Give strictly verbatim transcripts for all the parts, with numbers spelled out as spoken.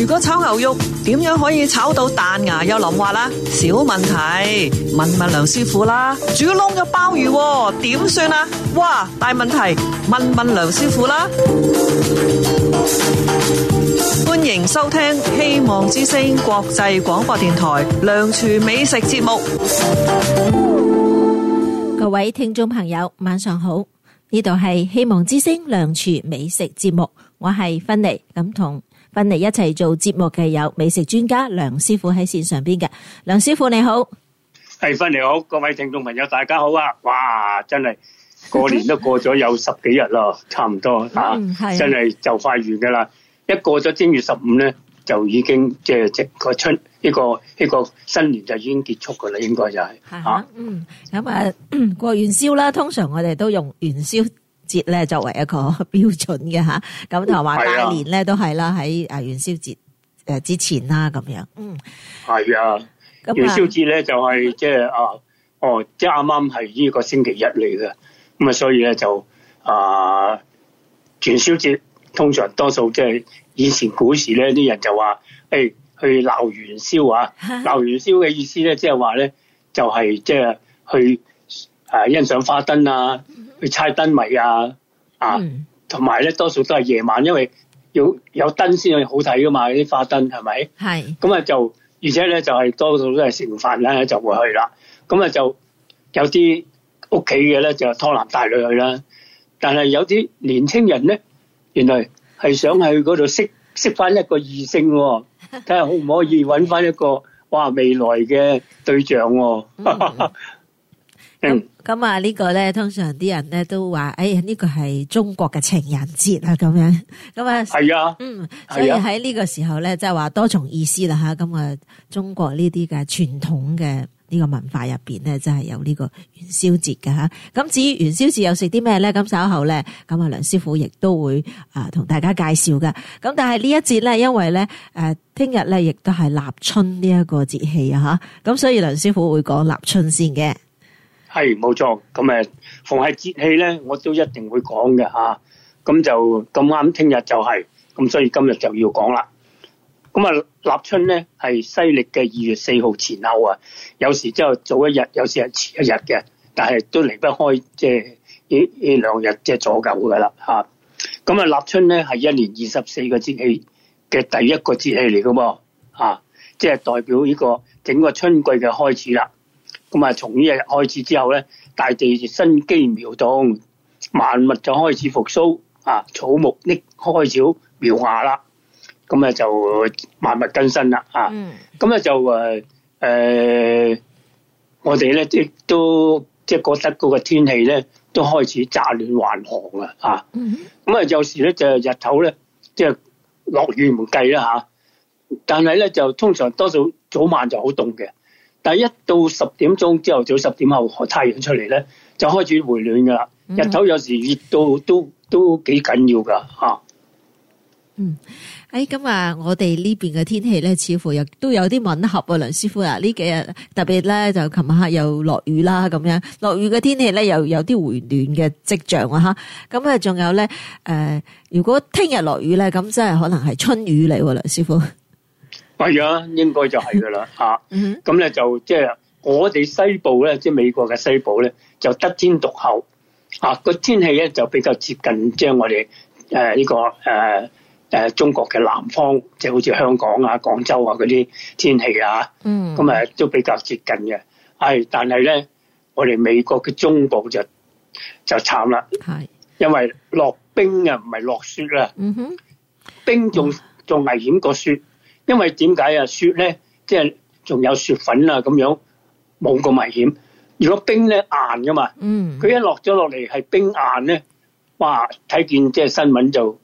如果炒牛肉點樣可以炒到彈牙又腍滑啦？小問題，問問梁師傅啦。煮燶咗鮑魚點算啊？哇，大問題，問問梁師傅啦。歡迎收聽希望之聲國際廣播電台梁廚美食節目。 各位聽眾朋友，晚上好，呢度係希望之聲梁廚美食節目，我係芬妮，咁同芬妮一齊做節目嘅有美食專家梁師傅喺線上邊嘅。梁師傅你好。 係芬妮好，各位聽眾朋友大家好啊！哇，真係過年都過咗有十幾日咯，差唔多吓， 嗯啊、 真係就快完噶啦。一過咗正月十五咧，就已經即係即個春呢個呢個新年就已經結束噶啦，應該就係、是、吓、啊。 嗯，咁啊過元宵啦，通常我哋都用元宵節咧作為一個標準嘅吓，咁同埋大年咧都係啦，喺啊元宵節誒之前啦咁樣。嗯，係啊， 元宵節咧就係即係啊，哦，即係啱啱係呢個星期日嚟嘅，咁啊，所以咧就啊元宵節。通常多數即係以前古時咧，啲人就話，誒、欸、去鬧元宵啊！鬧元宵嘅意思咧，即係話咧，就係即係去誒欣賞花燈啊，去猜燈謎啊，啊，同埋咧多數都係夜晚，因為要有燈先係好睇噶嘛，啲花燈係咪？係。咁啊就，而且咧就係、是、多數都係食飯咧就會去啦。咁啊就有啲屋企嘅咧就拖男帶女去啦，但係有啲年青人咧。原來係想去嗰度識識翻一個異性，睇下可唔可以揾翻一個哇未來嘅對象。 嗯，咁啊呢個咧，通常啲人咧都話，哎呀呢個係中國嘅情人節啊，咁樣。咁啊係啊，嗯，所以喺呢個時候咧，即係話多重意思啦吓。咁啊，中國呢啲嘅傳統嘅。呢個文化入邊咧，真係有呢個元宵節嘅吓。咁至於元宵節又食啲咩咧？咁稍後咧，咁啊梁師傅亦都會啊同大家介紹嘅。咁但係呢一節咧，因為咧誒聽日咧亦都係立春呢一個節氣啊吓。咁所以梁師傅會講立春先嘅。 係冇錯。咁誒，逢係節氣咧，我都一定會講嘅吓。咁就咁啱，聽日就係、是、咁，所以今日就要講啦。咁啊，立春咧係西曆嘅二月四號前後啊，有時之後早一日，有時係遲一日嘅，但係都離不開即係呢呢兩日即係左右噶啦吓。咁啊，立春咧係一年二十四個節氣嘅第一個節氣嚟噶噃啊，即係代表呢個整個春季嘅開始啦。咁啊，從呢日開始之後咧，大地生機苗動，萬物就開始復甦啊，草木搦開始苗芽啦。咁啊就萬物更新啦啊！咁咧、嗯、就誒誒、呃，我哋咧即都即係覺得嗰個天氣咧都開始乍暖還寒啦啊！咁啊、嗯、有時咧就日頭咧即係落雨唔計啦吓，但係咧就通常多數早晚就好凍嘅，但係一到十點鐘朝頭早十點後太陽出嚟咧就開始回暖噶啦，嗯、日頭有時熱到都都幾緊要噶吓。 嗯。誒，咁啊，我哋呢邊嘅天氣咧，似乎又都有啲吻合啊，梁師傅啊，呢幾日特別咧就琴晚又落雨啦，咁樣落雨嘅天氣咧又有啲回暖嘅跡象啊，吓，咁啊，仲有咧，誒，如果聽日落雨咧，咁真係可能係春雨嚟，梁師傅。 係啊，應該就係噶啦，吓，咁咧就即係我哋西部咧，即係美國嘅西部咧，就得天獨厚，啊，個天氣咧就比較接近即係我哋誒呢個誒。呃誒，中國嘅南方，即係好似香港啊、廣州啊嗰啲天氣啊，嗯，咁啊都比較接近嘅。係，但係咧，我哋美國嘅中部就就慘啦，係，因為落冰啊，唔係落雪啦，嗯哼，冰仲仲危險過雪，因為點解啊？雪咧，即係仲有雪粉啊，咁樣冇咁危險。如果冰咧硬噶嘛，嗯，佢一落咗落嚟係冰硬咧，哇！睇見即係新聞就。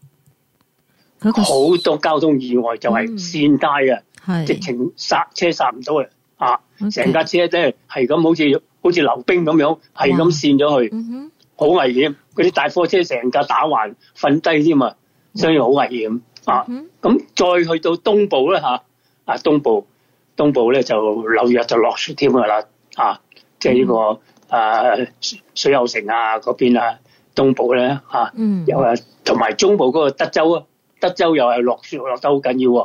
好多交通意外就係跣街啊，直情剎車剎唔到啊！成架車咧係咁好似好似溜冰咁樣，係咁跣咗去，好危險。嗰啲大貨車成架打橫瞓低添啊，所以好危險啊！咁再去到東部咧吓，啊東部東部咧就紐約就落雪添噶啦啊！即係呢個誒水牛城啊嗰邊啊，東部咧吓，有啊同埋中部嗰個德州啊。德州又係落雪落得好緊要喎，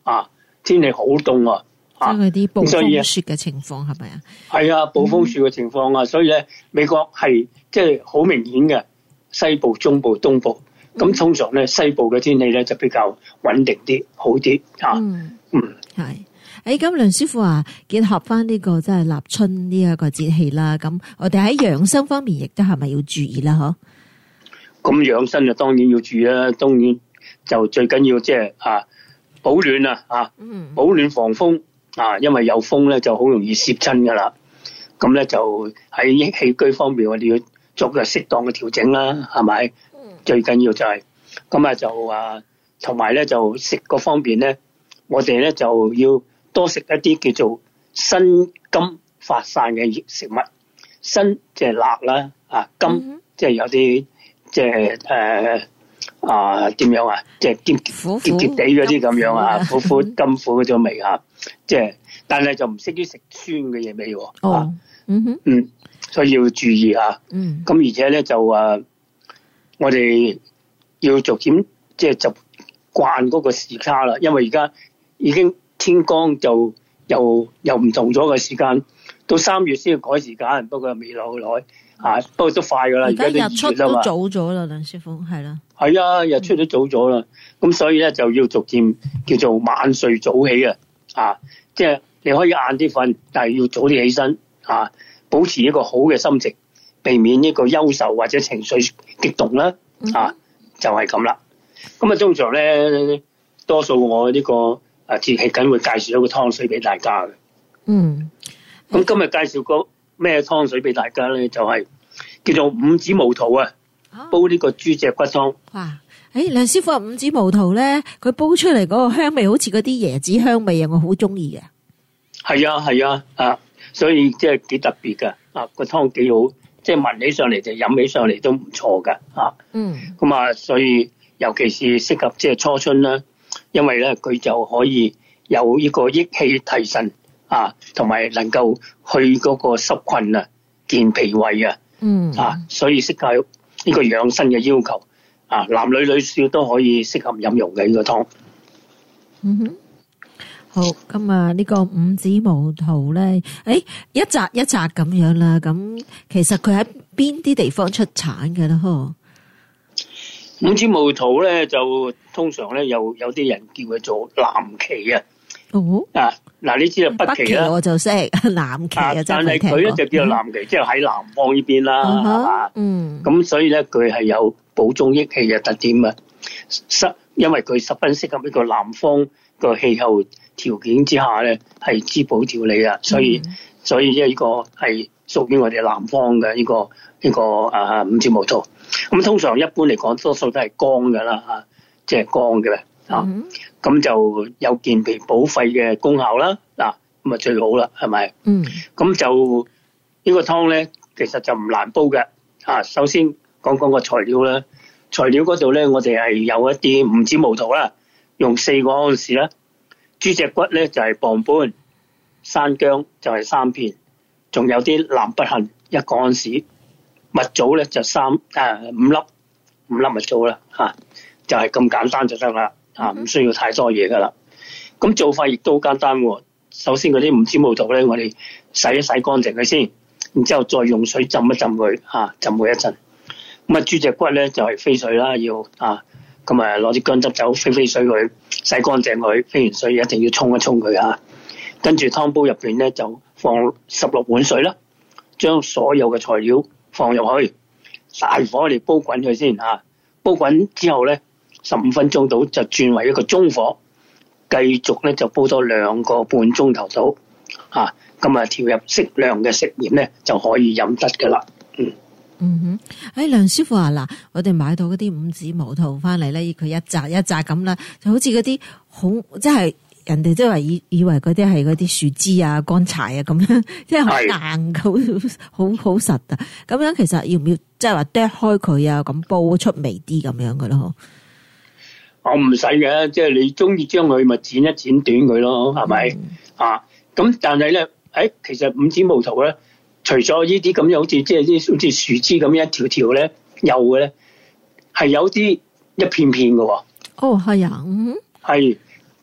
啊，天氣好凍啊， 即係嗰啲暴風雪嘅情況係咪啊？ 係啊，暴風雪嘅情況啊，嗯、所以咧美國係即係好明顯嘅，西部、中部、東部，咁、嗯、通常咧西部嘅天氣咧就比較穩定啲，好啲啊。嗯，嗯係。誒，咁梁師傅啊，結合翻呢個即係立春呢一個節氣啦，咁我哋喺養生方面亦都係咪要注意啦？嗬？ 咁養生就當然要注意啦，當然就最緊要即係啊保暖啊，啊保暖防風啊，因為有風咧就好容易攝親噶啦。咁咧就喺起居方面，我哋要作個適當嘅調整啦，係咪？嗯、最緊要就係咁啊，就啊同埋咧就食嗰方面咧，我哋咧就要多食一啲叫做辛甘發散嘅食物，辛即係辣啦，啊甘即係有啲即係誒啊點樣啊，即係澀澀澀澀地嗰啲咁樣啊，苦苦甘苦嗰種味啊，即係但係就唔識啲食酸嘅嘢味喎。哦，嗯哼，嗯，所以要注意啊。嗯，咁而且咧就啊，我哋要逐漸即係就慣嗰個時差啦，因為而家已經。天光就又又唔同咗嘅時間，到三月先要改時間，不過未來好耐啊，不過都快噶啦。而家日出都早咗啦，梁師傅係啦。 係啊，日出都早咗啦，咁、嗯、所以咧就要逐漸叫做晚睡早起啊，啊，即係你可以晏啲瞓，但係要早啲起身啊，保持一個好嘅心情，避免呢個憂愁或者情緒激動啦，啊，嗯、就係咁啦。咁啊，通常咧，多數我呢、這個。啊，節氣緊會介紹一個湯水俾大家嘅。嗯，咁今日介紹個咩湯水俾大家咧？就係、是、叫做五子毛肚啊，煲呢個豬脊骨湯。 哇！誒，梁師傅話五子毛肚咧，佢煲出嚟嗰個香味好似嗰啲椰子香味啊，我好中意嘅。 係啊，係啊，啊，所以即係幾特別噶。啊，個湯幾好，即係聞起上嚟就飲起上嚟都唔錯噶。啊，嗯，咁啊，所以尤其是適合即係初春啦。因為咧，佢就可以有呢個益氣提神啊，同埋能夠去嗰個濕菌啊、健脾胃啊，嗯啊，所以適合呢個養生嘅要求啊，男女女少都可以適合飲用嘅呢個湯。 嗯哼，好，咁啊，呢個五子毛肚咧，誒，一紮一紮咁樣啦，咁其實佢喺邊啲地方出產嘅咧？嗬？ 五子毛肚咧就通常咧有有啲人叫佢做南芪啊。哦。啊，嗱，你知道北芪啦。北芪我就識南芪啊，真係聽過。但係佢咧就叫做南芪，即係喺南方呢邊啦，係嘛？嗯。咁所以咧，佢係有補中益氣嘅特點啊。十，因為佢十分適合呢個南方個氣候條件之下咧，係滋補調理啊。所以，嗯、所以呢個係屬於我哋南方嘅呢、這個呢、這個啊五子毛肚。咁通常一般嚟講，多數都係乾嘅啦，吓，即係乾嘅啊。咁、mm hmm. 就有健脾補肺嘅功效啦。嗱，咁啊最好啦，係咪？嗯、mm。咁、hmm. 就、這個、呢個湯咧，其實就唔難煲嘅。啊，首先講講個材料啦。材料嗰度咧，我哋係有一啲五子毛肚啦，用四個安士啦。豬脊骨咧就係、是、磅半，山薑就係三片，仲有啲南北杏一個安士。蜜棗咧就三誒、啊、五粒五粒蜜棗啦嚇，就係、是、咁簡單就得啦嚇，唔需要太多嘢噶啦。咁做法亦都好簡單喎。首先嗰啲五子毛肚咧，我哋洗一洗乾淨佢先，然之後再用水浸一浸佢嚇，浸佢一陣。咁啊豬脊骨咧就係、是、飛水啦，要啊咁啊攞啲薑汁酒飛飛水佢，洗乾淨佢，飛完水一定要沖一沖佢嚇。跟住湯煲入邊咧就放十六碗水啦，將所有嘅材料放入去，大火嚟煲滾佢先啊！煲滾之後咧，十五分鐘到就轉為一個中火，繼續咧就煲多兩個半鐘頭到啊！咁啊調入適量嘅食鹽咧就可以飲得噶啦。嗯嗯哼，誒梁師傅啊，嗱，我哋買到嗰啲五子毛肚翻嚟咧，佢一紮一紮咁啦，就好似嗰啲好即係。人哋都係以以為嗰啲係嗰啲樹枝啊、乾柴啊咁樣，即係好硬、好好好實啊！咁樣其實要唔要即係話剁開佢啊？咁煲出味啲咁樣嘅咯？ 我唔使嘅，即係你中意將佢咪剪一剪短佢咯，係咪、嗯、啊？咁但係咧，誒，其實五子毛肚咧，除咗呢啲咁樣好似即係啲好似樹枝咁一條條咧幼嘅咧，係有啲一片片嘅喎。 哦，係啊，嗯， 係。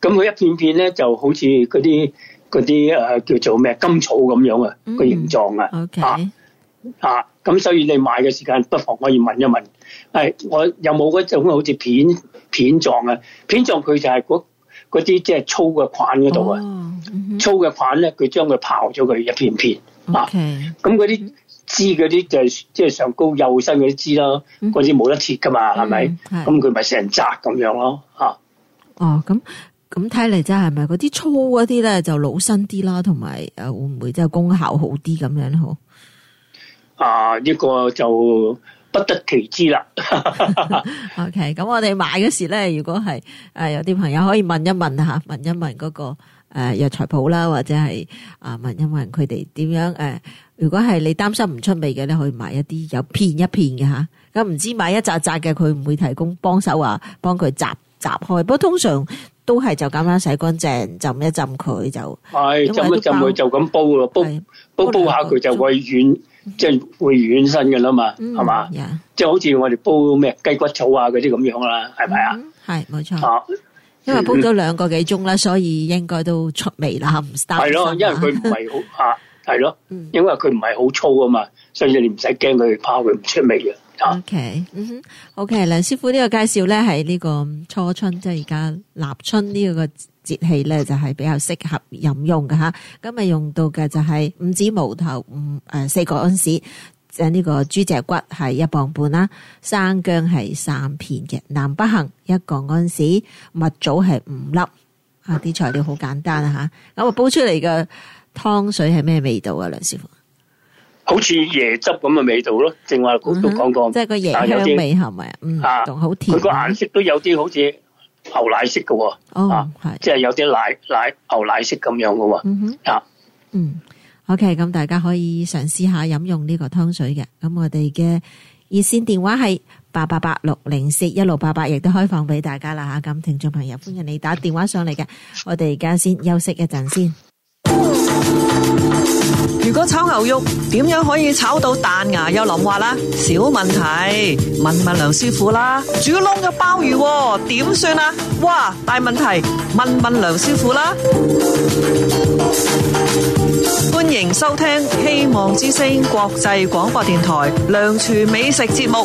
咁佢一片片咧就好似嗰啲嗰啲誒叫做咩甘草咁樣啊個形狀啊。 嗯 okay. 啊啊，咁所以你買嘅時間不妨可以問一問，係我有冇嗰種好似片片狀啊？片狀佢就係嗰嗰啲即係粗嘅塊嗰度啊，哦嗯、粗嘅塊咧，佢將佢刨咗佢一片片、okay. 啊。咁嗰啲枝嗰啲就係即係上高幼身嗰啲枝啦，嗰啲冇得切噶嘛，係、嗯、咪？咁佢咪成紮咁樣咯，嚇、啊。 哦，咁咁睇嚟真係咪嗰啲粗嗰啲咧就老身啲啦，同埋誒會唔會即係功效好啲咁樣好？ 啊！呢、這個就不得其知啦。 OK，咁我哋買嗰時咧，如果係誒、呃、有啲朋友可以問一問吓，問一問嗰、那個誒藥材鋪啦，或者係啊問一問佢哋點樣誒、呃？如果係你擔心唔出味嘅咧，可以買一啲有片一片嘅吓。咁唔知買一紮紮嘅，佢唔會提供幫手話幫佢摘摘開。不過通常都係就咁樣洗乾淨，浸一浸佢就係浸一浸佢就咁煲咯，煲煲煲下佢就會軟。即係會軟身嘅啦嘛，係、嗯、嘛？ yeah. 即係好似我哋煲咩雞骨草啊嗰啲咁樣啦，係咪啊？係冇錯。啊， 因為煲咗兩個幾鐘啦，所以應該都出味啦，唔擔心。 係咯，因為佢唔係好啊，係咯，因為佢唔係好粗啊嘛，所以你唔使驚佢怕佢唔出味嘅。 O K， 嗯哼 ，O K， 梁師傅呢個介紹咧係呢個初春，即係而家立春呢個節氣咧，就係比較適合飲用嘅吓。今日用到嘅就係五指毛頭五誒四個安士，即係呢個豬脊骨係一磅半啦，生薑係三片嘅，南北杏一個安士，蜜棗係五粒。啊，啲材料好簡單啊吓。咁啊煲出嚟嘅湯水係咩味道啊，梁師傅？ 好似椰汁咁嘅味道咯，正話都講過， 即係個椰香味係咪啊？嗯，仲好甜。 佢個顏色都有啲好似牛奶色嘅，哦，係，即係有啲奶奶牛奶色咁樣嘅，嗯哼，啊， 嗯 ，OK， 咁大家可以嘗試下飲用呢個湯水嘅。咁我哋嘅熱線電話係八八八六零四一六八八，亦都開放俾大家啦吓。咁聽眾朋友歡迎你打電話上嚟嘅。我哋而家先休息一陣先。 如果炒牛肉點樣可以炒到彈牙又腍滑啦？小問題，問問梁師傅啦。煮窿嘅鮑魚點算啊？哇，大問題，問問梁師傅啦。歡迎收聽希望之聲國際廣播電台梁廚美食節目。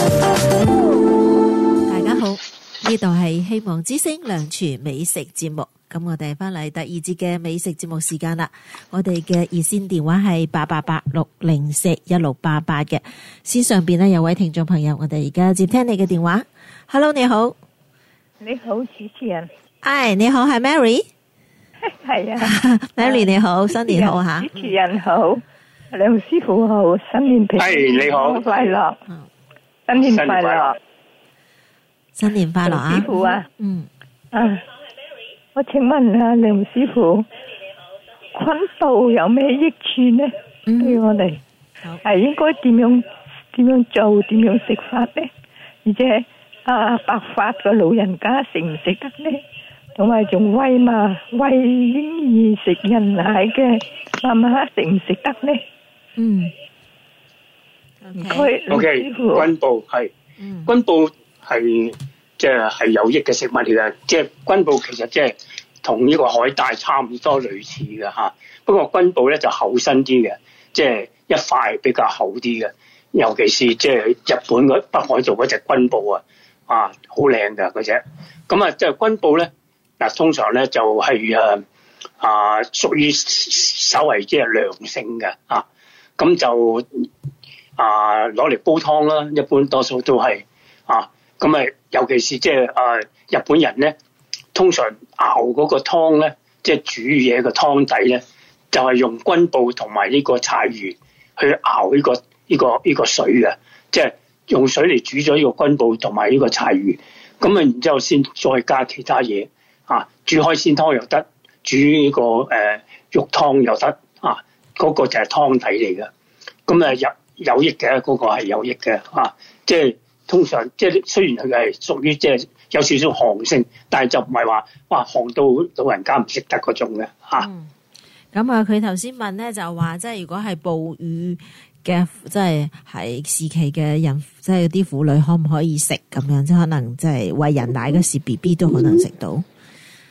大家好，呢度係希望之聲梁廚美食節目。咁我哋翻嚟第二節嘅美食節目時間啦，我哋嘅熱線電話係八八八六零四一六八八嘅，線上邊咧有位聽眾朋友，我哋而家接聽你嘅電話。Hello， 你好， 你好主持人， 哎，你好，係 Mary， 係啊 ，Mary 你好，新年好吓， 主持人好，梁師傅好，新年平安， 係你好， 快樂，新年快樂， 新年快樂啊， 師傅啊， 嗯， 啊。我請問下梁師傅，昆布有咩益處呢？嗯、對我哋係應該點樣點樣做，點樣食法呢？而且啊，白髮嘅老人家食唔食得呢？同埋仲餵嘛餵嬰兒食人奶嘅媽媽食唔食得呢？ 嗯， 唔該， OK， 昆布係，昆布係。即係係有益嘅食物嚟嘅，即係昆布其實即係同呢個海帶差唔多類似嘅嚇。不過昆布咧就厚身啲嘅，即係一塊比較厚啲嘅。尤其是即係日本嗰北海道嗰隻昆布啊，啊好靚㗎嗰隻。咁啊，即係昆布咧嗱，通常咧就係誒啊屬於稍為即係涼性嘅啊。咁就啊攞嚟煲湯啦，一般多數都係啊。咁啊，尤其是即係誒日本人咧，通常熬嗰個湯咧，即係煮嘢嘅湯底咧，就係用昆布同埋呢個柴魚去熬呢個呢個呢個水嘅，即係用水嚟煮咗呢個昆布同埋呢個柴魚，咁啊，然之後先再加其他嘢啊，煮海鮮湯又得，煮呢個誒肉湯又得啊，嗰個就係湯底嚟嘅，咁啊有有益嘅，嗰個係有益嘅啊，即係。通常即係雖然佢係屬於即係有少少寒性，但係就唔係話哇寒到老人家唔食得嗰種嘅嚇。 咁啊，佢頭先問咧就話，即係如果係哺乳嘅，即係係時期嘅人，即係啲婦女可唔可以食咁樣？即係可能即係餵人奶嗰時 ，B B 都可能食到。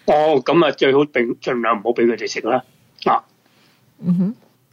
哦，咁啊最好並盡量唔好俾佢哋食啦。啊， 嗯哼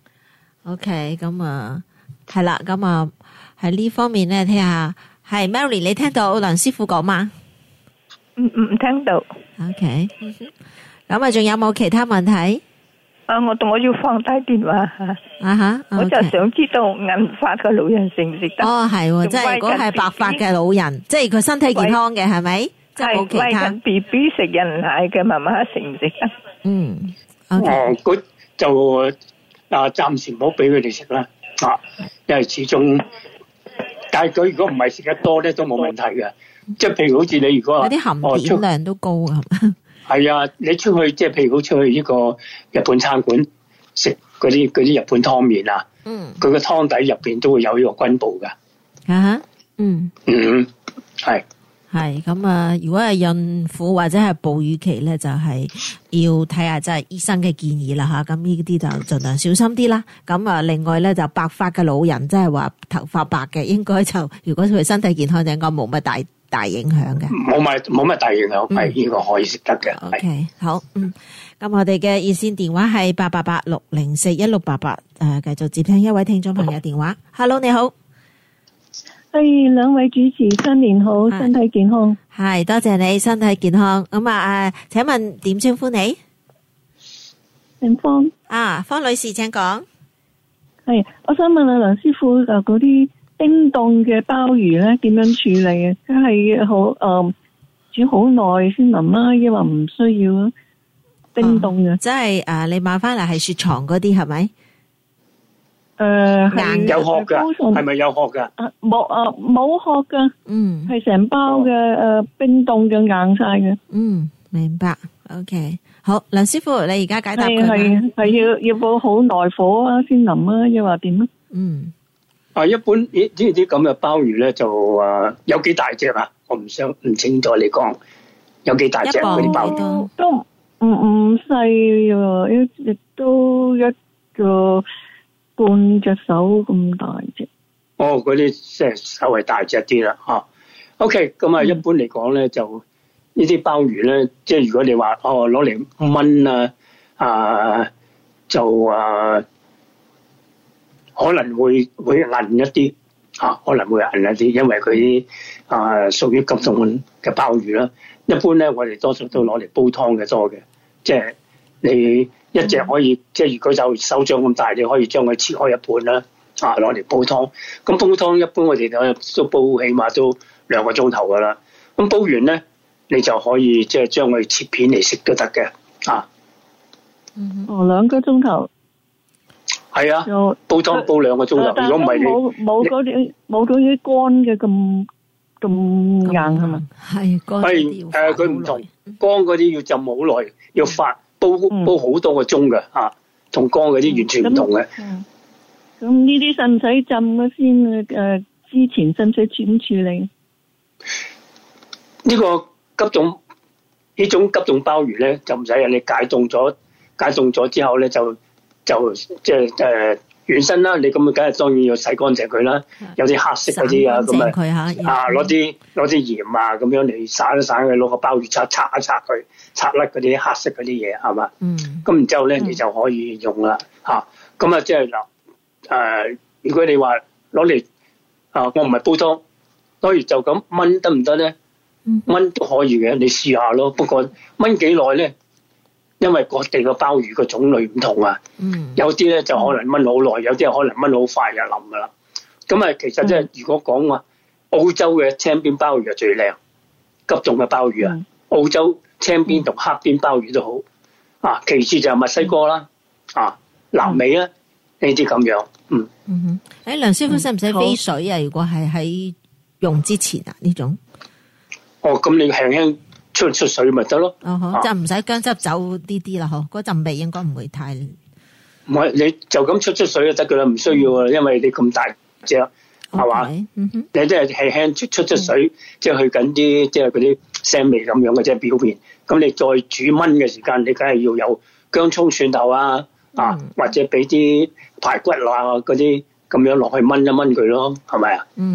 ，OK， 咁啊係啦，咁啊喺呢方面咧，聽下係 Mary， 你聽到梁師傅講嘛？ 唔唔聽到。 OK， 咁啊仲有冇其他問題？ 啊，我我要放低電話吓。 啊哈， 我就想知道銀髮嘅老人食唔食得？ 哦，係，即係如果係白髮嘅老人，即係佢身體健康嘅，係咪？即係冇其他。 喂緊 B B 食人奶嘅媽媽食唔食得？ 嗯， 哦，嗰就啊，暫時唔好俾佢哋食啦，啊，因為始終，但係佢如果唔係食得多咧，都冇問題嘅。即係譬如好似你如果嗰啲含碘量都高啊。 係啊，你出去即係譬如好出去呢個日本餐館食嗰啲嗰啲日本湯麵啊，嗯，佢個湯底入邊都會有呢個軍部噶。 啊，嗯， 嗯，係係咁啊！如果係孕婦或者係哺乳期咧，就係、是、要睇下即係醫生嘅建議啦吓。咁呢啲就盡量小心啲啦。咁啊，另外咧就白髮嘅老人，即係話頭髮白嘅，應該就如果佢身體健康，就應該冇乜大。大影響嘅，冇乜冇乜大影響，係呢個可以食得嘅。 OK， 好，嗯，咁我哋嘅熱線電話係八八八六零四一六八八，誒，繼續接聽一位聽眾朋友電話。Hello， 你好， 係兩位主持，新年好，身體健康。 係，多謝你，身體健康。咁啊，誒，請問點稱呼你？ 姓方。啊， 方女士，請講。 係，我想問下梁師傅，就嗰啲。冰凍嘅鮑魚咧，點樣處理嘅？佢係好誒煮好耐先腍啦，抑或唔需要啊？冰凍嘅， 即係誒，你買翻嚟係雪藏嗰啲係咪？ 誒， 硬有殼噶，係咪有殼噶？ 啊，冇誒，冇殼噶， 嗯， 係成包嘅誒冰凍嘅硬晒嘅。 嗯，明白。OK， 好，梁師傅，你而家解答佢啦。 係係要要煲好耐火啊，先腍啊，抑或點啊？ 嗯。 啊，一般呢呢啲咁嘅鮑魚咧，就啊有幾大隻啊？我唔想唔清楚你講，有幾大隻嗰啲鮑魚？ 都唔唔細喎，亦都一個半隻手咁大隻。 哦，嗰啲即係稍微大隻啲啦，吓。OK， 咁啊，一般嚟講咧，就呢啲鮑魚咧，即係如果你話哦攞嚟燜啊，啊就啊。可能會會韌一啲啊，可能會韌一啲，因為佢啲啊屬於急凍嘅鮑魚啦。一般咧，我哋多數都攞嚟煲湯嘅多嘅，即係你一隻可以，嗯、即係如果就手掌咁大，你可以將佢切開一半啦，啊攞嚟煲湯。咁煲湯一般我哋都煲起碼都兩個鐘頭噶啦。咁煲完咧，你就可以即係將佢切片嚟食都得嘅啊。 嗯，哦，兩個鐘頭。 係啊，煲湯煲兩個鐘頭，如果唔係你冇冇嗰啲冇嗰啲乾嘅咁咁硬係嘛？ 係乾啲，誒佢唔同乾嗰啲要浸好耐，要發煲煲好多個鐘嘅嚇，同乾嗰啲完全唔同嘅。 咁呢啲使唔使浸咗先？誒之前使唔使點處理？ 呢個急凍呢種急凍鮑魚咧，就唔使啊！你解凍咗解凍咗之後咧就。就即係誒軟身啦，你咁啊，梗係當然要洗乾淨佢啦。有啲黑色嗰啲啊，咁啊啊攞啲攞啲鹽啊，咁樣嚟散一散佢，攞個鮑魚刷刷一刷佢，刷甩嗰啲黑色嗰啲嘢係嘛？嗯。咁然之後咧，你就可以用啦嚇。咁啊，即係嗱誒，如果你話攞嚟啊，我唔係煲湯，攞嚟就咁燜得唔得咧？燜都可以嘅，你試下咯。不過燜幾耐咧？因為各地個鮑魚個種類唔同啊，嗯、有啲咧就可能燜好耐，有啲可能燜好快就腍噶啦。咁啊，其實即係如果講話澳洲嘅青邊鮑魚係最靚，急凍嘅鮑魚啊，嗯、澳洲青邊同黑邊鮑魚都好啊。其次就係墨西哥啦，啊南美啊呢啲咁樣，嗯。 嗯哼，誒梁師傅使唔使飛水啊？如果係喺用之前啊呢種？ 哦，咁你輕輕。出出水咪得咯， 哦好，就唔使薑汁走啲啲啦，嗬，嗰陣味應該唔會太。 唔係，你就咁出出水就得噶啦，唔需要啊，因為你咁大隻係嘛，你即係輕輕出出出水，即係去緊啲即係嗰啲腥味咁樣嘅啫表面。咁你再煮燜嘅時間，你梗係要有薑葱蒜頭啊，啊或者俾啲排骨啊嗰啲咁樣落去燜一燜佢咯，係咪啊？ 嗯。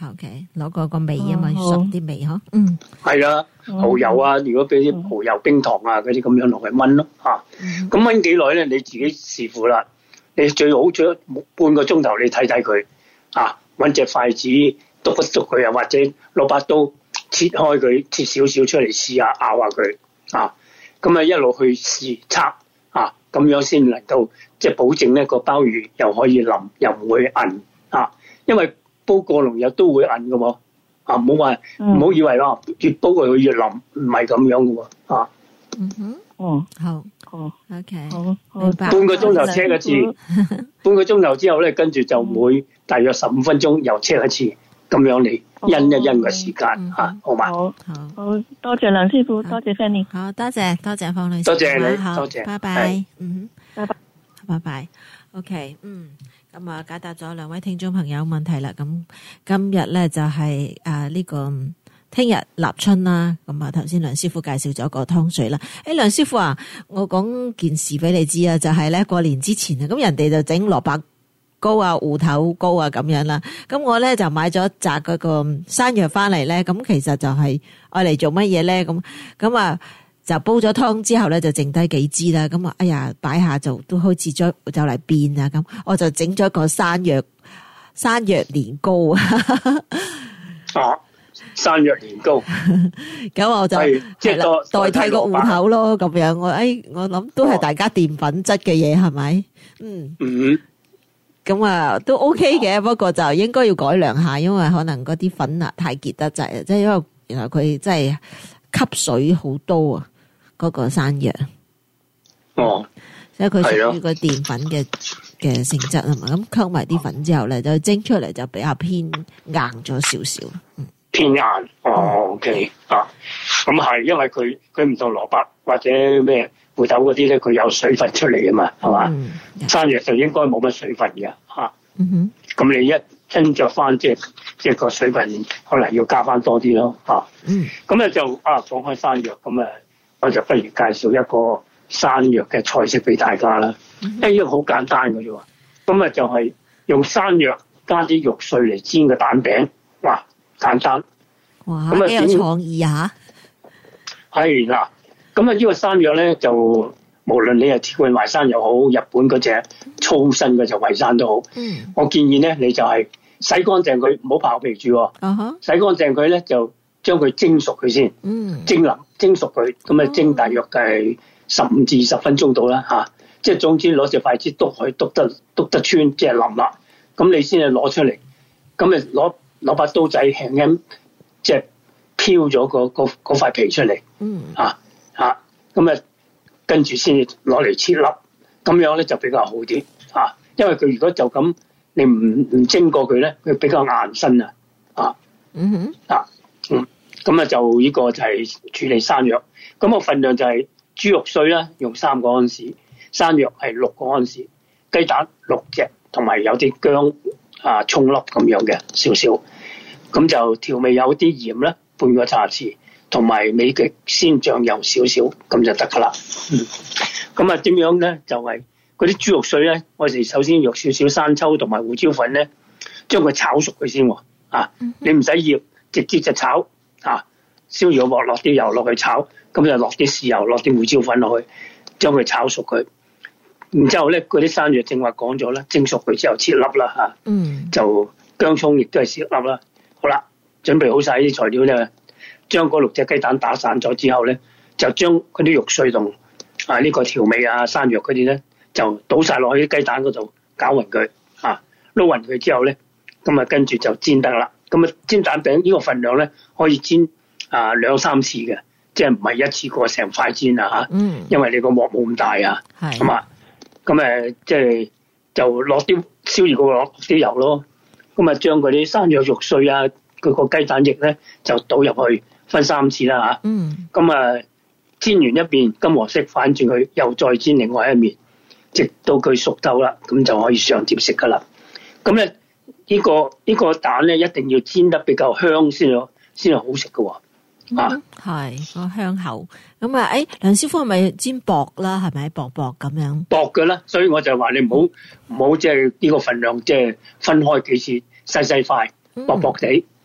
OK， 攞個個味啊嘛，熟啲味嗬。嗯， 係啦，蠔油啊，如果俾啲蠔油冰糖啊嗰啲咁樣落去炆咯嚇。咁炆幾耐咧？你自己視乎啦。你最好最半個鐘頭，你睇睇佢啊，揾隻筷子篤一篤佢啊，或者攞把刀切開佢，切少少出嚟試下咬下佢啊。咁啊一路去試測啊，咁樣先能夠即係保證呢個鮑魚又可以腍又唔會韌啊。因為煲過濃又都會韌嘅喎啊，唔好話唔好以為咯，越煲佢越腍，唔係咁樣嘅喎啊。 嗯哼，哦，好，好 ，OK，好， 明白。半個鐘頭車一次，半個鐘頭之後咧，跟住就每大約十五分鐘又車一次，咁樣嚟因一因個時間嚇，好嘛？ 好，好，多謝梁師傅，多謝 Fanny， 好多謝多謝方女士， 多謝你， 好， 多謝， 拜拜，嗯， 拜拜， 拜拜 ，OK， 嗯。咁啊，解答咗兩位聽眾朋友問題啦。咁今日咧就係誒呢個聽日立春啦。咁啊，頭先梁師傅介紹咗個湯水啦。誒，梁師傅啊，我講件事俾你知啊，就係咧過年之前啊，咁人哋就整蘿蔔糕啊、芋頭糕啊咁樣啦。咁我咧就買咗紮嗰個山藥翻嚟咧。咁其實就係愛嚟做乜嘢咧？咁咁啊。就煲咗湯之後咧，就剩低幾支啦。咁啊，哎呀，擺下就都開始咗就嚟變啊。咁我就整咗個山藥山藥年糕啊。 哦，山藥年糕。 咁我就係啦，代替個芋頭咯。咁樣我誒，我諗都係大家澱粉質嘅嘢，係咪？嗯。嗯。咁啊，都 OK 嘅，不過就應該要改良下，因為可能嗰啲粉啊太結得滯啊，即係因為原來佢真係吸水好多啊。嗰個山藥， 哦， 所以佢屬於個澱粉嘅嘅性質啊嘛，咁溝埋啲粉之後咧，就蒸出嚟就比較偏硬咗少少。嗯， 偏硬，哦 ，OK 啊，咁係，因為佢佢唔同蘿蔔或者咩芋頭嗰啲咧，佢有水分出嚟啊嘛，係嘛？嗯，山藥就應該冇乜水分嘅嚇。嗯哼，咁你一蒸着翻，即係即係個水分可能要加翻多啲咯，嚇。嗯，咁咧就啊講開山藥咁啊。我就不如介紹一個山藥嘅菜式俾大家啦。嗯、一樣好簡單嘅啫喎，咁啊就係用山藥加啲肉碎嚟煎個蛋餅，哇簡單。 哇，咁啊幾有創意啊！ 係嗱，咁啊呢個山藥咧就無論你係鐵棍淮山又好，日本嗰隻粗身嘅就淮山都好。嗯，我建議咧你就係洗乾淨佢，唔好刨皮住。啊哈，洗乾淨佢咧就將佢蒸熟佢先。嗯，蒸腍。蒸熟佢，咁啊蒸大約係十五至二十分鐘到啦嚇，即係總之攞隻筷子篤佢，篤得篤得穿，即係腍啦。咁你先係攞出嚟，咁啊攞攞把刀仔輕輕即係漂咗個個嗰塊皮出嚟。嗯嚇嚇，咁啊跟住先攞嚟切粒，咁樣咧就比較好啲嚇。因為佢如果就咁你唔唔蒸過佢咧，佢比較硬身啊。啊嗯哼啊嗯。咁啊，就呢個就係處理山藥。咁個份量就係豬肉碎啦，用三個安士；山藥係六個安士；雞蛋六隻，同埋有啲薑啊、葱粒咁樣嘅少少。咁就調味有啲鹽啦，半個茶匙，同埋美極鮮醬油少少，咁就得噶啦。嗯。咁啊，點樣咧？就係嗰啲豬肉碎咧，我哋首先用少少生抽同埋胡椒粉咧，將佢炒熟佢先喎。啊，你唔使醃，直接就炒。啊！燒油鑊落啲油落去炒，咁就落啲豉油，落啲胡椒粉落去，將佢炒熟佢。然之後咧，嗰啲山藥正話講咗啦，蒸熟佢之後切粒啦嚇。嗯。就薑葱亦都係切粒啦。好啦，準備好晒啲材料咧，將嗰六隻雞蛋打散咗之後咧，就將嗰啲肉碎同啊呢個調味啊山藥嗰啲咧，就倒晒落去啲雞蛋嗰度，攪勻佢啊，撈勻佢之後咧，咁啊跟住就煎得啦。咁啊煎蛋餅呢個份量咧，可以煎啊兩三次嘅，即係唔係一次過成塊煎啊嚇。嗯。因為你個鑊冇咁大啊。係。咁啊，咁誒即係就落啲燒熱個鑊落啲油咯。咁啊將嗰啲山藥肉碎啊，佢個雞蛋液咧就倒入去，分三次啦嚇。嗯。咁啊煎完一邊金黃色，反轉佢，又再煎另外一面，直到佢熟透啦，咁就可以上碟食噶啦。咁咧。呢、這個呢、這個蛋咧一定要煎得比較香先有先係好食嘅喎。啊， 係個香口。咁啊，誒，梁師傅係咪煎薄啦？係咪薄薄咁樣？ 薄嘅啦，所以我就話你唔好唔好即係呢個份量即係分開幾次細細塊，薄薄地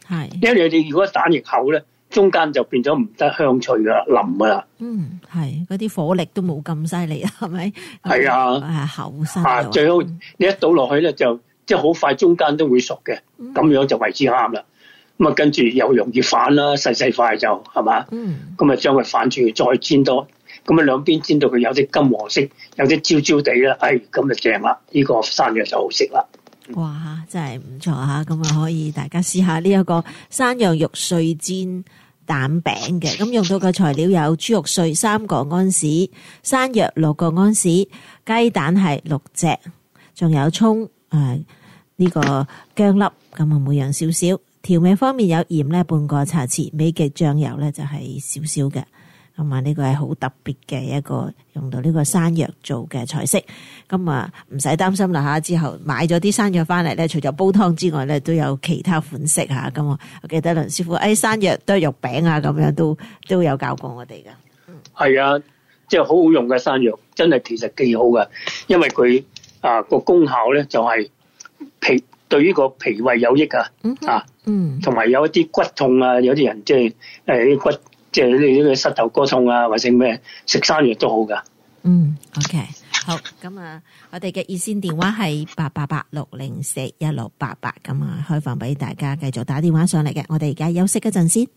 係，因為你如果蛋液厚咧，中間就變咗唔得香脆噶啦，腍噶啦。 嗯，係，嗰啲火力都冇咁犀利啊，係咪？ 係啊， 係厚身啊，最好你一倒落去咧，就即係好快，中間都會熟嘅，咁、嗯、樣就為之啱啦。咁啊，跟住又容易反啦，細細塊就係嘛。嗯。咁啊，將佢反住再煎多，咁啊兩邊煎到佢有啲金黃色，有啲焦焦地啦，哎，咁就正啦，呢、這個山藥就好食啦。 哇，真係唔錯吓，咁啊可以大家試下呢一個山藥肉碎煎蛋餅嘅。咁用到嘅材料有豬肉碎三個安士，山藥六個安士，雞蛋係六隻，仲有蔥誒呢個薑粒，咁啊每樣少少。調味方面有鹽咧半個茶匙，美極醬油咧就係少少嘅。咁啊呢個係好特別嘅一個用到呢個山藥做嘅菜式。咁啊唔使擔心啦吓，之後買咗啲山藥翻嚟咧，除咗煲湯之外咧，都有其他款式吓。咁我我記得梁師傅誒山藥都係肉餅啊，咁樣都都有教過我哋噶。 係啊，即係好好用嘅山藥，真係其實幾好噶，因為佢啊個功效咧就係脾對於個脾胃有益啊，嗯、啊，嗯，同埋有一啲骨痛啊，有啲人即係誒啲骨。即係你呢個膝頭哥痛啊，或者咩食山藥都好噶。 嗯 ，OK， 好，咁啊，我哋嘅熱線電話係八八八六零四一六八八，咁啊，開放俾大家繼續打電話上嚟嘅。我哋而家休息一陣先。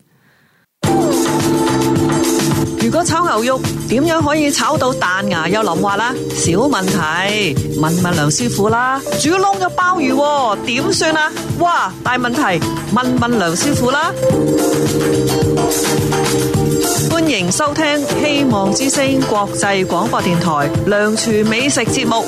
如果炒牛肉點樣可以炒到彈牙又腍滑啦？小問題，問問梁師傅啦。煮燶咗鮑魚點算啊？哇，大問題，問問梁師傅啦。歡迎收聽希望之聲國際廣播電台梁廚美食節目。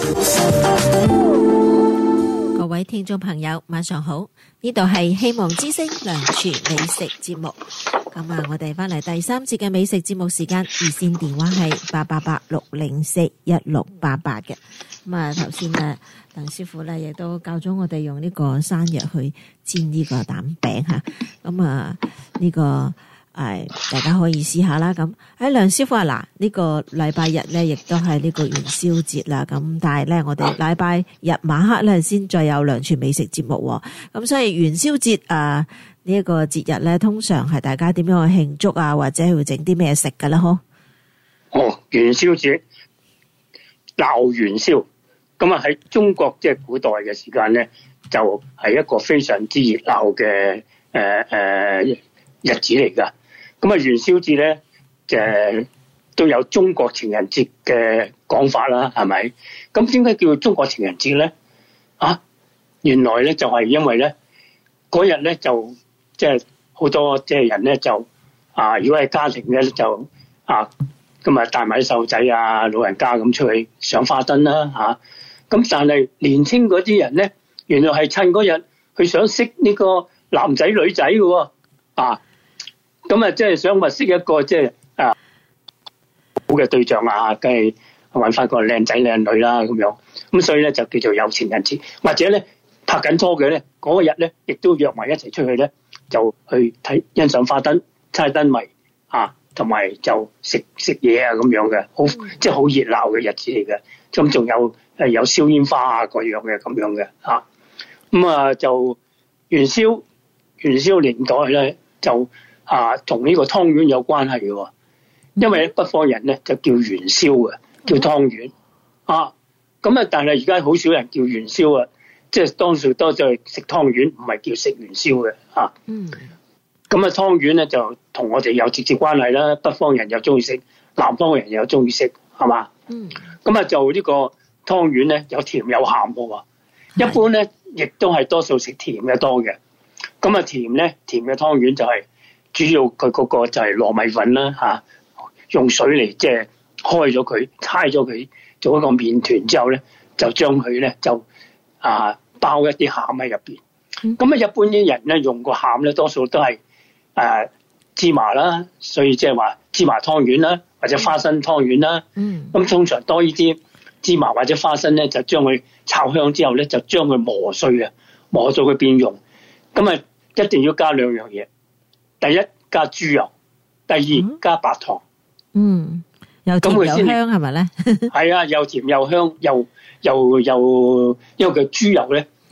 各位聽眾朋友晚上好，呢度係希望之聲梁廚美食節目。咁啊，我哋翻嚟第三節嘅美食節目時間，熱線電話係八八八六零四一六八八嘅。咁啊，頭先啊，鄧師傅咧亦都教咗我哋用呢個山藥去煎呢個蛋餅吓。咁啊，呢個誒大家可以試下啦。咁喺梁師傅啊，嗱呢個禮拜日咧，亦都係呢個元宵節啦。咁但係咧，我哋禮拜日晚黑咧先再有梁廚美食節目。咁所以元宵節啊。呢、這、一個節日咧，通常係大家點樣去慶祝啊，或者會整啲咩食噶啦？嗬？ 哦，元宵節鬧元宵，咁啊喺中國即係古代嘅時間咧，就係、是、一個非常之熱鬧嘅誒誒日子嚟噶。咁啊元宵節咧，就、呃、都有中國情人節嘅講法啦，係咪？咁點解叫中國情人節咧？啊，原來咧就係、是、因為咧嗰日咧就。即係好多即係人咧就啊，如果係家庭咧就啊，咁啊帶埋啲細路仔啊、老人家咁出去上花燈啦嚇。咁但係年青嗰啲人咧，原來係趁嗰日佢想識呢個男仔女仔嘅喎啊。咁啊，即係想話識一個即係啊好嘅對象啊，梗係揾翻個靚仔靚女啦咁樣。咁所以咧就叫做有情人節，或者咧拍緊拖嘅咧嗰日咧，亦都約埋一齊出去咧。就去睇欣賞花燈、猜燈謎啊，同埋就食食嘢啊咁樣嘅，好即係好熱鬧嘅日子嚟嘅。咁仲有誒有燒煙花啊嗰樣嘅咁樣嘅嚇。咁啊就元宵元宵年代咧就啊同呢個湯圓有關係嘅，因為北方人咧就叫元宵嘅，叫湯圓啊。咁啊但係而家好少人叫元宵啊。即係當時多就係食湯圓，唔係叫食元宵嘅嚇。嗯。咁啊，湯圓咧就同我哋有直接關係啦。北方人又中意食，南方人又中意食，係嘛？嗯。咁啊，就呢個湯圓咧有甜有鹹嘅喎。一般咧，亦都係多數食甜嘅多嘅。咁啊，甜咧甜嘅湯圓就係、是、主要佢嗰個就係糯米粉啦嚇、啊，用水嚟即係開咗佢，搓咗佢做一個麵團之後咧，就將佢咧就啊〜包一啲餡喺入邊，咁啊一般啲人咧用個餡咧多數都係誒、呃、芝麻啦，所以即係話芝麻湯圓啦，或者花生湯圓啦。嗯，咁通常多呢啲芝麻或者花生咧，就將佢炒香之後咧，就將佢磨碎啊，磨到佢變溶。咁啊一定要加兩樣嘢，第一加豬油，第二加白糖。 嗯，又甜又香係咪咧？ 係啊，又甜又香，又又又因為佢豬油咧。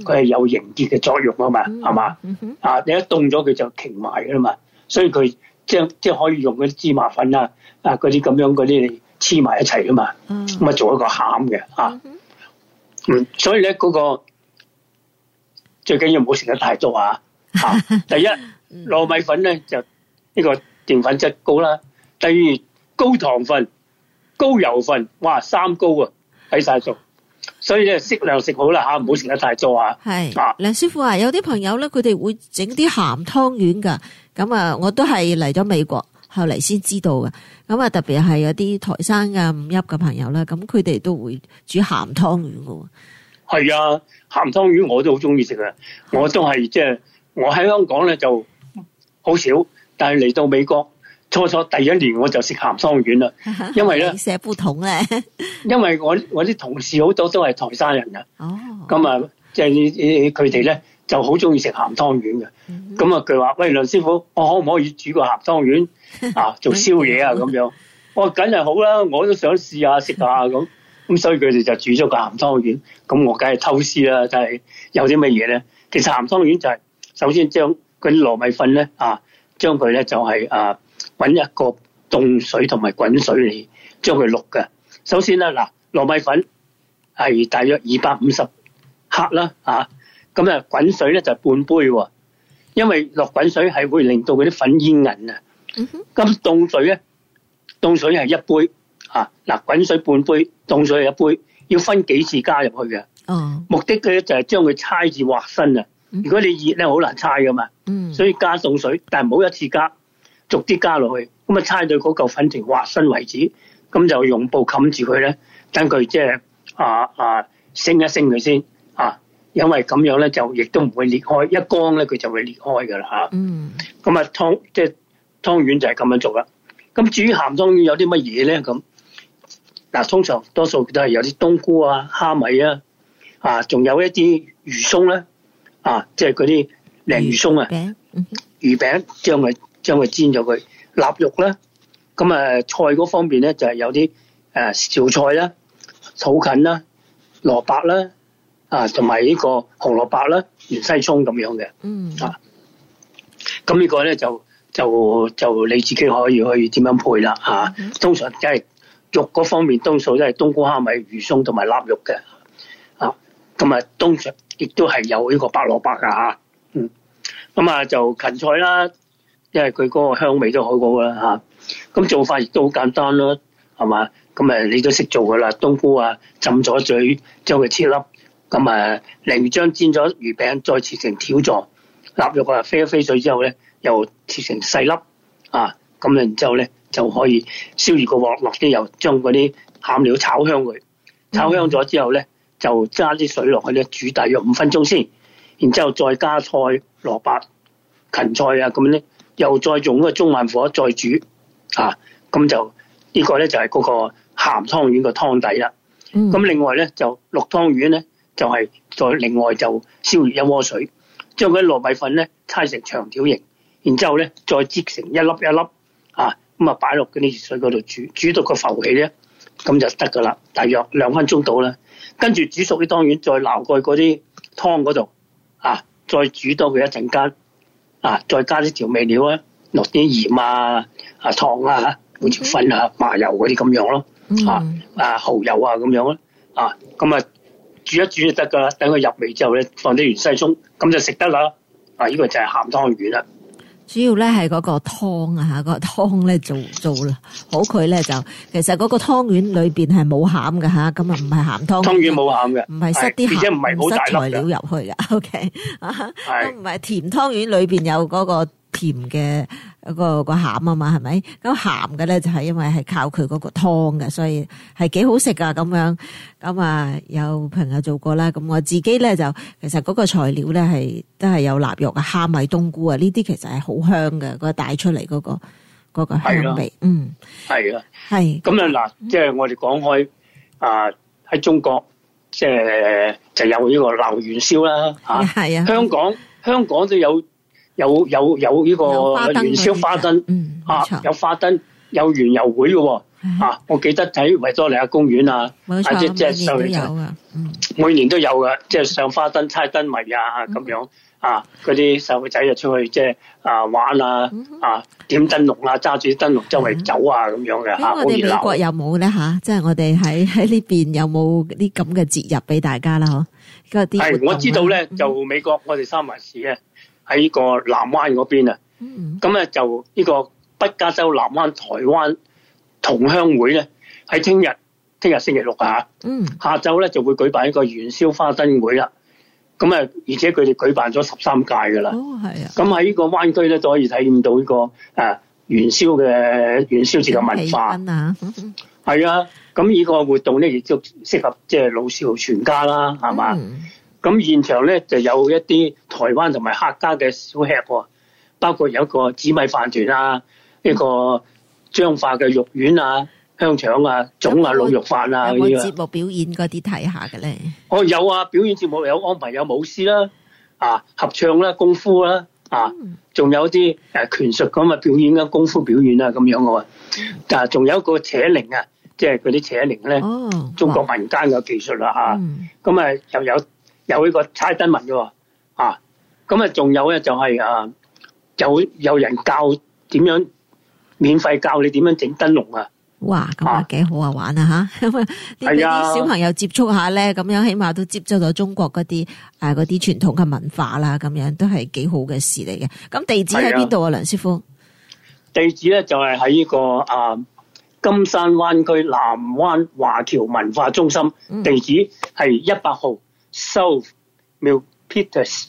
佢係有凝結嘅作用啊嘛，係嘛？啊，你一凍咗佢就凝埋噶啦嘛，所以佢即係即係可以用嗰啲芝麻粉啊啊嗰啲咁樣嗰啲嚟黐埋一齊噶嘛，咁啊做一個餡嘅啊。嗯，所以咧嗰個最緊要唔好食得太多啊。啊，第一糯米粉咧就呢個澱粉質高啦，第二高糖分、高油分，哇三高啊喺晒度。所以咧適量食好啦吓，唔好食得太多啊。 係啊，梁師傅啊，有啲朋友咧，佢哋會整啲鹹湯圓噶。咁啊，我都係嚟咗美國，後嚟先知道嘅。咁啊，特別係有啲台山嘅五邑嘅朋友咧，咁佢哋都會煮鹹湯圓噶。係啊，鹹湯圓我都好中意食啊！我都係即係我喺香港咧就好少，但係嚟到美國。初初第一年我就食鹹湯圓啦，因為咧社不同咧， 因為我我啲同事好多都係台山人啊，咁啊、哦，即係佢哋咧就好中意食鹹湯圓嘅，咁啊佢話喂梁師傅，我可唔可以煮個鹹湯圓啊做宵夜啊咁樣？我梗係好啦，我都想試下食下咁，咁所以佢哋就煮咗個鹹湯圓，咁我梗係偷師啦，就係有啲乜嘢咧？其實鹹湯圓就係首先將嗰啲糯米粉咧啊，將佢咧就係啊。搵一個凍水同埋滾水嚟將佢渌嘅。首先咧，嗱，糯米粉係大約二百五十克啦，啊，咁啊滾水咧就半杯，因為落滾水係會令到嗰啲粉煙韌啊。咁凍水咧，凍水係一杯，啊，嗱，滾水半杯，凍水係一杯，要分幾次加入去嘅。哦，目的咧就係將佢搓至滑身啊。如果你熱咧，好難搓噶嘛。嗯，所以加凍水，但係唔好一次加。逐啲加落去，咁啊猜到嗰嚿粉條滑身為止，咁就用布冚住佢咧，等佢即係啊啊升一升佢先啊，因為咁樣咧就亦都唔會裂開，一乾咧佢就會裂開噶啦嚇。嗯，咁啊湯即係湯圓就係咁樣做啦。咁至於鹹湯圓有啲乜嘢咧？咁嗱，通常多數都係有啲冬菇啊、蝦米啊，啊，仲有一啲魚鬆咧，啊，即係嗰啲鯪魚鬆啊，魚餅，魚餅將佢。將佢煎咗佢，臘肉啦，咁啊菜嗰方面咧就係有啲誒紹菜啦、草芹啦、蘿蔔啦，啊同埋呢個紅蘿蔔啦、芫茜葱咁樣嘅，嗯啊，咁呢個咧就就就你自己可以去點樣配啦嚇、啊。通常即係肉嗰方面，多數都係冬菇、蝦米、魚鬆同埋臘肉嘅，啊，咁啊通常亦都係有呢個白蘿蔔噶嚇，嗯，咁啊就芹菜啦。因為佢嗰個香味都好好啦嚇，咁做法亦都好簡單啦，係嘛？咁誒你都識做噶啦，冬菇啊浸咗水，將佢切粒，咁啊鯪魚將煎咗魚餅，再切成條狀，臘肉啊飛一飛水之後咧，又切成細粒，啊咁然之後咧就可以燒熱個鑊，落啲油，將嗰啲餡料炒香佢，炒香咗之後咧就加啲水落去咧煮大約五分鐘先，然之後再加菜、蘿蔔、芹菜啊咁咧。又再用嗰個中慢火再煮，啊，咁就、這個、呢個咧就係、是、嗰個鹹湯圓個湯底啦。咁、嗯、另外咧就綠湯圓咧就係、是、再另外就燒熱一鍋水，將嗰啲糯米粉咧搓成長條形，然之後咧再擠成一粒一粒，啊，咁啊擺落嗰啲熱水嗰度煮，煮到個浮起咧，咁就得噶啦，大約兩分鐘到啦。跟住煮熟啲湯圓，再撈過嗰啲湯嗰度，啊，再煮多佢一陣間。啊！再加啲調味料啊，落啲鹽啊、啊糖啊、胡椒粉啊、麻油嗰啲咁樣咯，啊啊蠔油啊咁樣咯，啊咁啊煮一煮就得噶啦。等佢入味之後咧，放啲芫茜葱，咁就食得啦。啊！呢、這個就係鹹湯圓啦。 主要咧係嗰個湯啊嚇，個湯咧做做啦，好佢咧就其實嗰個湯圓裏邊係冇餡嘅嚇，咁啊唔係鹹湯。湯圓冇餡嘅， 唔係塞啲鹹，唔塞材料入去嘅。O K 啊，都唔係甜湯圓裏邊有嗰個甜嘅嗰個個餡啊嘛，係咪？咁鹹嘅咧就係因為係靠佢嗰個湯嘅，所以係幾好食噶咁樣。咁啊有朋友做過啦，咁我自己咧就其實嗰個材料咧係都係有臘肉啊、蝦米、冬菇啊，呢啲其實係好香嘅，嗰個帶出嚟嗰個嗰個香味。嗯， 係啊， 係。 咁啊嗱，即係我哋講開啊喺中國，即係就有呢個鬧元宵啦嚇。係啊，香港香港都有。有有有呢個元宵花燈，嗯，啊，有花燈，有園遊會嘅， 啊！我記得喺維多利亞公園啊， 冇錯， 即即係每年都有啊，嗯， 每年都有噶，即係上花燈、猜燈謎啊咁樣啊，嗰啲細路仔就出去即係啊玩啊啊點燈籠啊，揸住啲燈籠周圍走啊咁樣嘅嚇。 咁我哋美國有冇咧嚇？即係我哋喺喺呢邊有冇啲咁嘅節日俾大家啦？嗬，嗰啲係我知道咧，就美國我哋三藩市咧喺呢個南灣嗰邊啊，咁咧就呢個北加州南灣台灣同鄉會咧喺聽日，聽日星期六啊，嗯，下晝咧就會舉辦一個元宵花燈會啦。咁啊，而且佢哋舉辦咗十三屆噶啦。哦，係啊。咁喺呢個灣區咧都可以體驗到呢個誒元宵嘅元宵節嘅文化。啊，係啊。咁呢個活動咧亦都適合即係老少全家啦，係嘛？咁、嗯、現場咧就有一啲台灣同埋客家嘅小吃喎，包括有一個紫米飯團啊，呢個彰化嘅肉丸啊、香腸啊、粽啊、滷肉飯啊， 有冇節目表演嗰啲睇下嘅咧？ 哦，有啊，表演節目有安排有舞獅啦、啊合唱啦、功夫啦、啊，仲有啲誒拳術咁嘅表演啦、功夫表演啊咁樣嘅喎，啊，仲有一個扯鈴啊，即係嗰啲扯鈴咧，哦、中國民間嘅技術啦嚇，咁啊、嗯、又有有呢個猜燈謎嘅喎，啊，咁啊仲有咧就係、是、啊有有人教點樣免費教你點樣整燈籠啊！ 哇，咁啊幾好啊玩啊吓，咁啊啲小朋友接觸下咧，咁樣起碼都接觸到中國嗰啲誒嗰啲傳統嘅文化啦，咁樣都係幾好嘅事嚟嘅。咁地址喺邊度啊，梁師傅？ 地址咧就係喺呢個啊金山灣區南灣華僑文化中心，嗯、地址係一百號 South Milpitas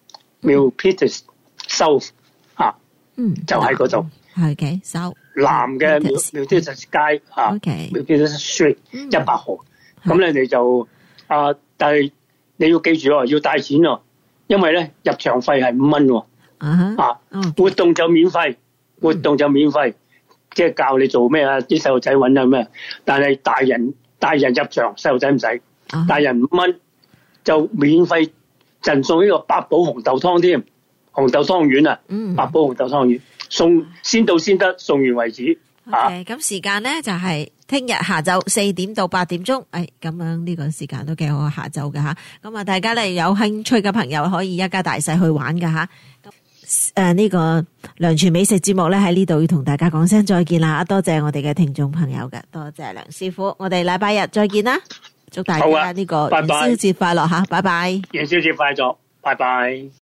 Milpitas South 啊，嗯，就喺嗰度。 係嘅，收南嘅 Milpitas 街啊 Milpitas Street 一百號。咁你哋就啊，但係你要記住喎，要帶錢喎，因為咧入場費係五蚊喎。啊，活動就免費，活動就免費，即係教你做咩啊？啲細路仔揾啊咩？但係大人大人入場，細路仔唔使，大人五蚊就免費贈送呢個八寶紅豆湯添，紅豆湯圓啊，八寶紅豆湯圓。送先到先得，送完為止。 OK，咁時間咧就係聽日下晝四點到八點鐘。誒，咁樣呢個時間都幾好，下晝嘅吓。咁啊，大家咧有興趣嘅朋友可以一家大細去玩㗎吓。咁誒，呢個梁廚美食節目咧喺呢度要同大家講聲再見啦。多謝我哋嘅聽眾朋友嘅，多謝梁師傅。我哋禮拜日再見啦，祝大家呢個元宵節快樂吓，拜拜。 元宵節快樂，拜拜。